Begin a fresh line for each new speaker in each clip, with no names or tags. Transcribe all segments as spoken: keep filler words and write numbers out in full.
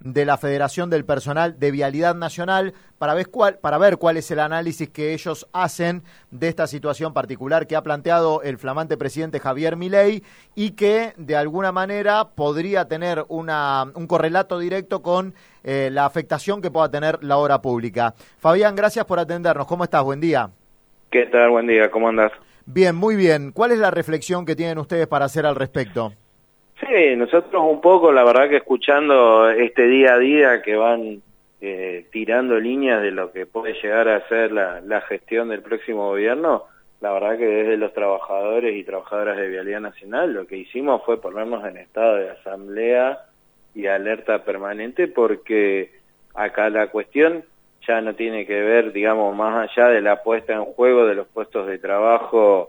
de la Federación del Personal de Vialidad Nacional para ver cuál, para ver cuál es el análisis que ellos hacen de esta situación particular que ha planteado el flamante presidente Javier Milei y que de alguna manera podría tener una, un correlato directo con eh, la afectación que pueda tener la obra pública. Fabián, gracias por atendernos. ¿Cómo estás? Buen día.
¿Qué tal? Buen día. ¿Cómo andás?
Bien, muy bien. ¿Cuál es la reflexión que tienen ustedes para hacer al respecto?
Sí, nosotros un poco, la verdad que escuchando este día a día que van eh, tirando líneas de lo que puede llegar a ser la, la gestión del próximo gobierno, la verdad que desde los trabajadores y trabajadoras de Vialidad Nacional lo que hicimos fue ponernos en estado de asamblea y alerta permanente porque acá la cuestión ya no tiene que ver, digamos, más allá de la puesta en juego de los puestos de trabajo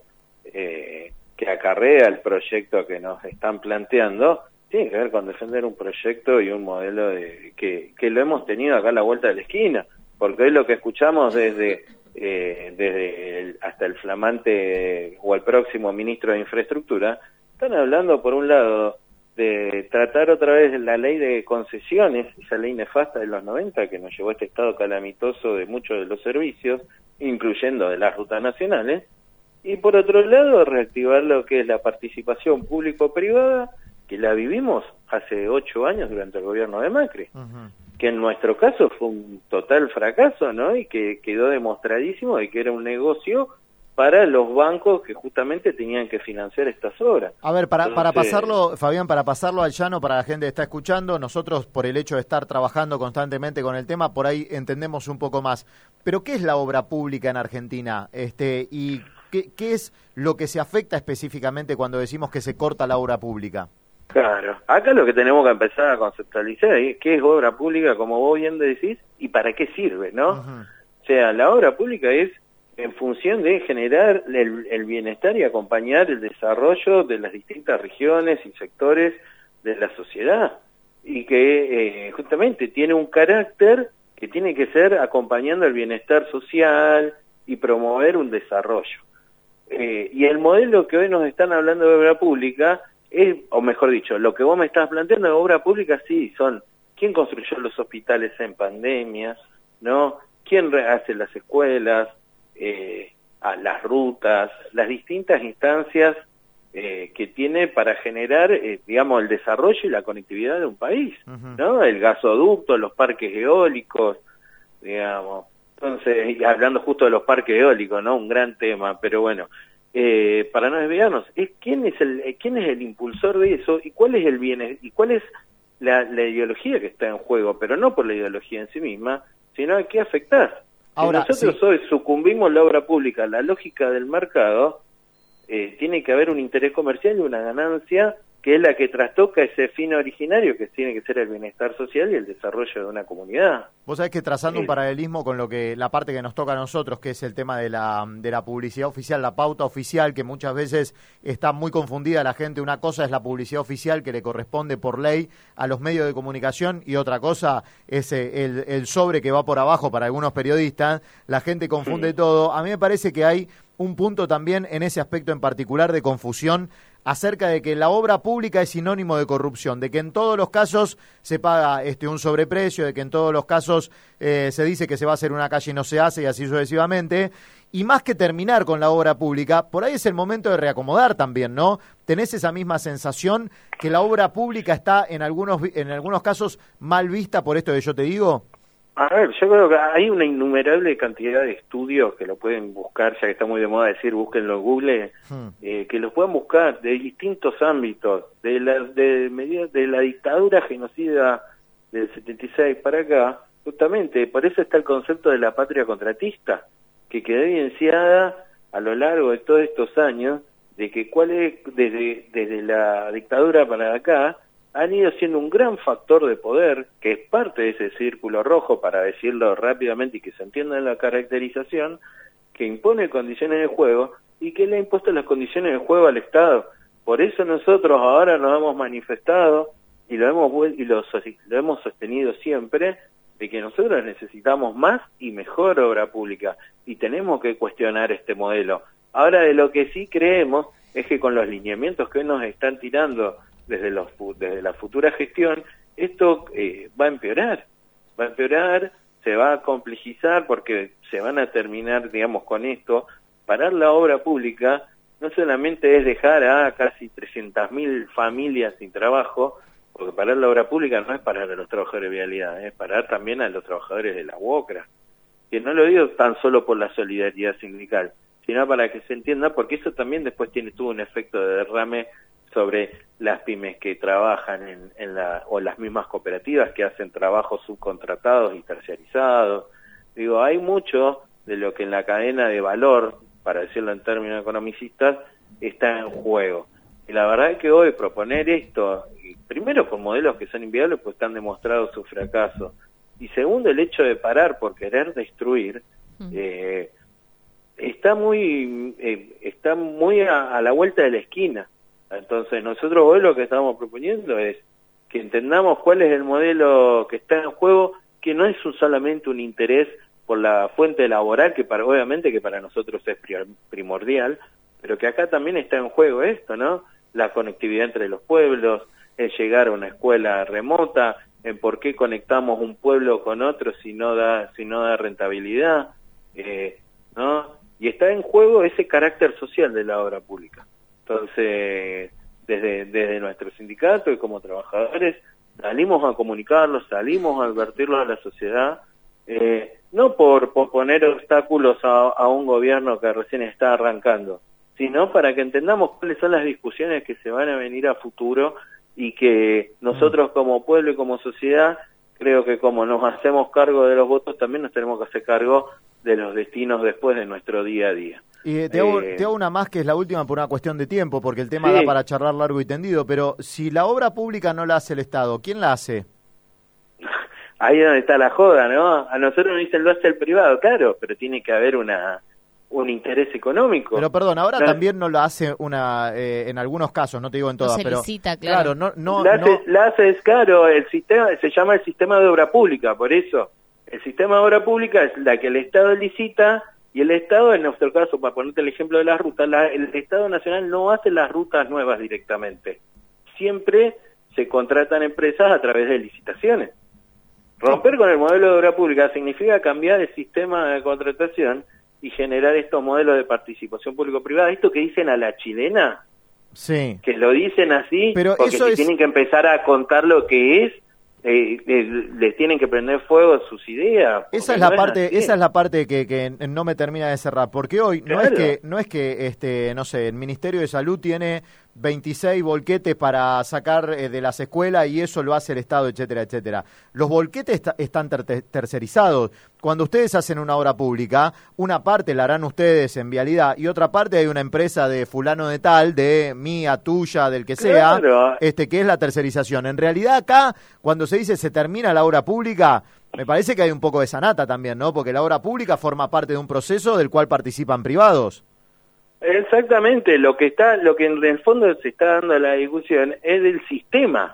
eh, que acarrea el proyecto que nos están planteando, tiene que ver con defender un proyecto y un modelo de, que, que lo hemos tenido acá a la vuelta de la esquina, porque hoy lo que escuchamos desde, eh, desde el, hasta el flamante o el próximo ministro de Infraestructura, están hablando por un lado de tratar otra vez la ley de concesiones, esa ley nefasta de los noventa que nos llevó a este estado calamitoso de muchos de los servicios, incluyendo de las rutas nacionales, y por otro lado reactivar lo que es la participación público-privada, que la vivimos hace ocho años durante el gobierno de Macri, uh-huh. que en nuestro caso fue un total fracaso, ¿no? Y que quedó demostradísimo de que era un negocio para los bancos que justamente tenían que financiar estas obras.
A ver, para,
Entonces,
para pasarlo, Fabián, para pasarlo al llano, para la gente que está escuchando, nosotros por el hecho de estar trabajando constantemente con el tema, por ahí entendemos un poco más. Pero ¿qué es la obra pública en Argentina? Este, ¿y qué, qué es lo que se afecta específicamente cuando decimos que se corta la obra pública?
Claro, acá lo que tenemos que empezar a conceptualizar es qué es obra pública, como vos bien decís, y para qué sirve, ¿no? Uh-huh. O sea, la obra pública es en función de generar el, el bienestar y acompañar el desarrollo de las distintas regiones y sectores de la sociedad, y que eh, justamente tiene un carácter que tiene que ser acompañando el bienestar social y promover un desarrollo. Eh, y el modelo que hoy nos están hablando de obra pública es, o mejor dicho, lo que vos me estás planteando de obra pública, sí, son quién construyó los hospitales en pandemia, ¿no? ¿Quién hace las escuelas? Eh, a las rutas, las distintas instancias eh, que tiene para generar, eh, digamos, el desarrollo y la conectividad de un país, uh-huh. ¿no? El gasoducto, los parques eólicos, digamos. Entonces, y hablando justo de los parques eólicos, ¿no? Un gran tema, pero bueno, eh, para no desviarnos, es quién es el quién es el impulsor de eso y cuál es el bien y cuál es la, la ideología que está en juego, pero no por la ideología en sí misma, sino a qué afectás.
Ahora,
si nosotros
sí.
hoy sucumbimos la obra pública, la lógica del mercado, eh, tiene que haber un interés comercial y una ganancia que es la que trastoca ese fin originario que tiene que ser el bienestar social y el desarrollo de una comunidad.
Vos sabés que trazando
sí.
un paralelismo con lo que la parte que nos toca a nosotros, que es el tema de la de la publicidad oficial, la pauta oficial, que muchas veces está muy confundida la gente. Una cosa es la publicidad oficial que le corresponde por ley a los medios de comunicación y otra cosa es el, el sobre que va por abajo para algunos periodistas. La gente confunde sí. todo. A mí me parece que hay un punto también en ese aspecto en particular de confusión acerca de que la obra pública es sinónimo de corrupción, de que en todos los casos se paga este un sobreprecio, de que en todos los casos eh, se dice que se va a hacer una calle y no se hace y así sucesivamente. Y más que terminar con la obra pública, por ahí es el momento de reacomodar también, ¿no? ¿Tenés esa misma sensación que la obra pública está en algunos en algunos casos mal vista por esto que yo te digo?
A ver, yo creo que hay una innumerable cantidad de estudios que lo pueden buscar, ya que está muy de moda decir, búsquenlo en Google, hmm. eh, que los puedan buscar de distintos ámbitos, de la, de, de la dictadura genocida del setenta y seis para acá, justamente, por eso está el concepto de la patria contratista, que quedó evidenciada a lo largo de todos estos años, de que cuál es, desde, desde la dictadura para acá, han ido siendo un gran factor de poder, que es parte de ese círculo rojo, para decirlo rápidamente y que se entienda en la caracterización, que impone condiciones de juego y que le ha impuesto las condiciones de juego al Estado. Por eso nosotros ahora nos hemos manifestado y lo hemos y lo, lo hemos sostenido siempre, de que nosotros necesitamos más y mejor obra pública y tenemos que cuestionar este modelo. Ahora, de lo que sí creemos es que con los lineamientos que hoy nos están tirando desde los desde la futura gestión, esto eh, va a empeorar, va a empeorar, se va a complejizar porque se van a terminar, digamos, con esto. Parar la obra pública no solamente es dejar a casi trescientas mil familias sin trabajo, porque parar la obra pública no es parar a los trabajadores de vialidad, es parar también a los trabajadores de la UOCRA, que no lo digo tan solo por la solidaridad sindical, sino para que se entienda, porque eso también después tiene tuvo un efecto de derrame sobre las pymes que trabajan en, en la, o las mismas cooperativas que hacen trabajos subcontratados y terciarizados. Digo, hay mucho de lo que en la cadena de valor, para decirlo en términos economicistas, está en juego. Y la verdad es que hoy proponer esto, primero por modelos que son inviables, pues están demostrados su fracaso, y segundo el hecho de parar por querer destruir, mm. eh, está muy eh, está muy a, a la vuelta de la esquina. Entonces nosotros hoy lo que estamos proponiendo es que entendamos cuál es el modelo que está en juego, que no es un, solamente un interés por la fuente laboral, que para obviamente que para nosotros es primordial, pero que acá también está en juego esto, ¿no? La conectividad entre los pueblos, el llegar a una escuela remota, en por qué conectamos un pueblo con otro si no da si no da rentabilidad, eh, ¿no? Y está en juego ese carácter social de la obra pública. Entonces, desde desde nuestro sindicato y como trabajadores salimos a comunicarlos, salimos a advertirlos a la sociedad, eh, no por, por poner obstáculos a, a un gobierno que recién está arrancando, sino para que entendamos cuáles son las discusiones que se van a venir a futuro y que nosotros como pueblo y como sociedad, creo que como nos hacemos cargo de los votos, también nos tenemos que hacer cargo de los destinos después de nuestro día a día.
Y te hago, eh, te hago una más, que es la última por una cuestión de tiempo, porque el tema sí da para charlar largo y tendido, pero si la obra pública no la hace el Estado, ¿quién la hace?
Ahí es donde está la joda, ¿no? A nosotros nos dicen lo hace el privado, claro, pero tiene que haber una un interés económico.
Pero perdón, ahora no, también no la hace una, eh, en algunos casos, no te digo en todas,
no se
pero
licita, claro.
claro, no, no,
la, hace,
no...
la hace es caro, el sistema se llama el sistema de obra pública, por eso el sistema de obra pública es la que el Estado licita, y el Estado, en nuestro caso, para ponerte el ejemplo de las rutas, la, el Estado Nacional no hace las rutas nuevas directamente, siempre se contratan empresas a través de licitaciones. Romper con el modelo de obra pública significa cambiar el sistema de contratación y generar estos modelos de participación público-privada. Esto que dicen a la chilena,
sí,
que lo dicen así,
pero
porque
eso
si
es...
tienen que empezar a contar lo que es, eh, eh, les tienen que prender fuego a sus ideas.
Esa es la
no
parte,
es
esa es la parte que, que no me termina de cerrar, porque hoy
claro.
no es que, no es que este, no sé, el Ministerio de Salud tiene veintiséis volquetes para sacar eh, de las escuelas y eso lo hace el Estado, etcétera, etcétera. Los volquetes está, están ter tercerizados. Cuando ustedes hacen una obra pública, una parte la harán ustedes en vialidad y otra parte hay una empresa de fulano de tal, de mía, tuya, del que sea,
claro.
este que es la tercerización. En realidad acá, cuando se dice se termina la obra pública, me parece que hay un poco de sanata también, ¿no? Porque la obra pública forma parte de un proceso del cual participan privados.
Exactamente, lo que está, lo que en el fondo se está dando la discusión es del sistema.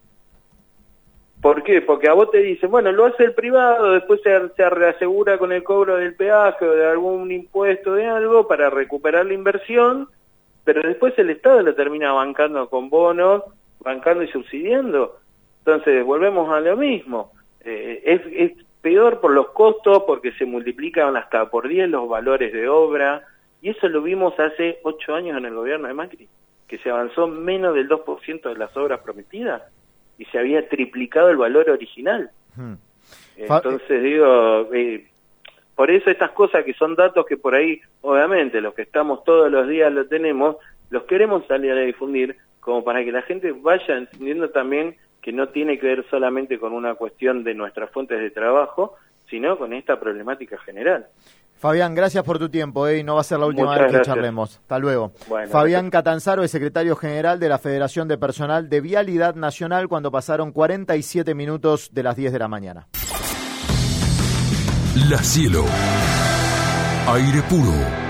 ¿Por qué? Porque a vos te dicen, bueno, lo hace el privado, después se, se reasegura con el cobro del peaje o de algún impuesto de algo para recuperar la inversión, pero después el Estado lo termina bancando con bonos, bancando y subsidiando. Entonces volvemos a lo mismo. Eh, es, es peor por los costos, porque se multiplican hasta por diez los valores de obra. Y eso lo vimos hace ocho años en el gobierno de Macri, que se avanzó menos del dos por ciento de las obras prometidas y se había triplicado el valor original. Hmm. Entonces digo, eh, por eso estas cosas que son datos que por ahí, obviamente, los que estamos todos los días lo tenemos, los queremos salir a difundir como para que la gente vaya entendiendo también que no tiene que ver solamente con una cuestión de nuestras fuentes de trabajo, sino con esta problemática general.
Fabián, gracias por tu tiempo, ¿eh? Y no va a ser la última Muchas vez que gracias. charlemos. Hasta luego. Bueno, Fabián gracias. Catanzaro, el secretario general de la Federación de Personal de Vialidad Nacional, cuando pasaron cuarenta y siete minutos de las diez de la mañana.
La Cielo. Aire puro.